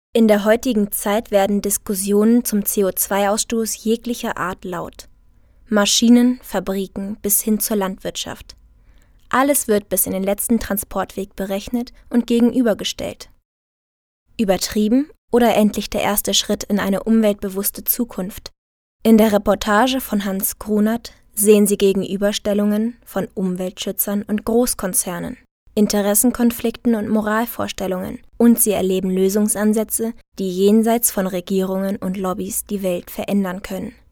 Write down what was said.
In der heutigen Zeit werden Diskussionen zum CO2-Ausstoß jeglicher Art laut. Maschinen, Fabriken bis hin zur Landwirtschaft. Alles wird bis in den letzten Transportweg berechnet und gegenübergestellt. Übertrieben oder endlich der erste Schritt in eine umweltbewusste Zukunft? In der Reportage von Hans Grunert sehen Sie Gegenüberstellungen von Umweltschützern und Großkonzernen, Interessenkonflikten und Moralvorstellungen, und Sie erleben Lösungsansätze, die jenseits von Regierungen und Lobbys die Welt verändern können.